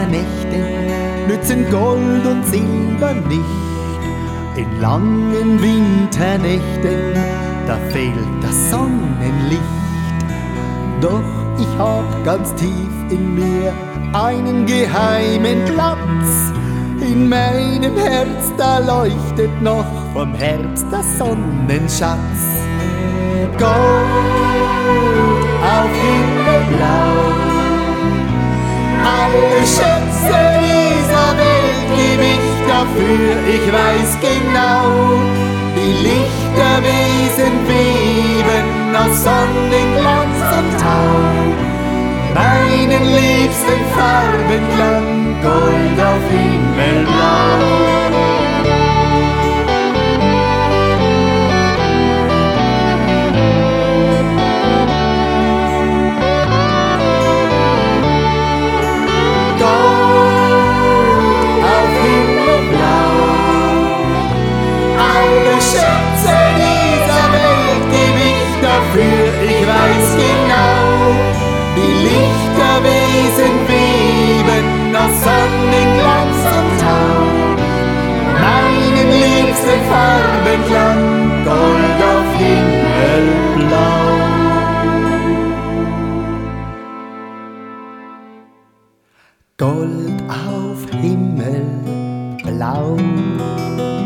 Nächten nützen Gold und Silber nicht. In langen Winternächten, da fehlt das Sonnenlicht. Doch ich hab ganz tief in mir einen geheimen Platz. In meinem Herz, da leuchtet noch vom Herbst der Sonnenschatz. Gold auf Himmelblau, alle Schätze dieser Welt geb ich dafür. Ich weiß genau, die Lichterwesen weben aus Sonnenglanz und Tau. Meinen liebsten Farbenklang, Gold auf Himmelblau. Ich weiß genau, die Lichterwesen weben aus Sonnenglanz und Tau. Meinen liebsten Farbenklang, Gold auf Himmelblau. Gold auf Himmelblau.